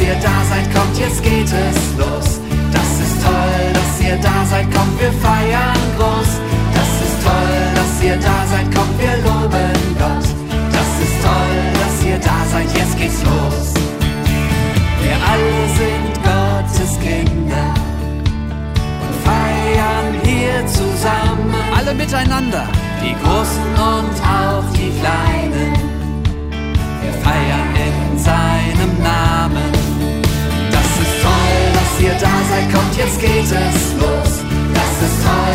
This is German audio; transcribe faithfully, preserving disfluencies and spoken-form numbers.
ihr da seid, kommt, jetzt geht es los. Das ist toll, dass ihr da seid, kommt, wir feiern groß. Das ist toll, dass ihr da seid, kommt, wir loben Gott. Das ist toll, dass ihr da seid, jetzt geht's los. Wir alle sind Gottes Kinder und feiern hier zusammen. Alle miteinander, die Großen und auch die Kleinen. Wir feiern in seinem Namen. Das ist toll, dass ihr da seid, kommt, jetzt geht es los. Das ist toll,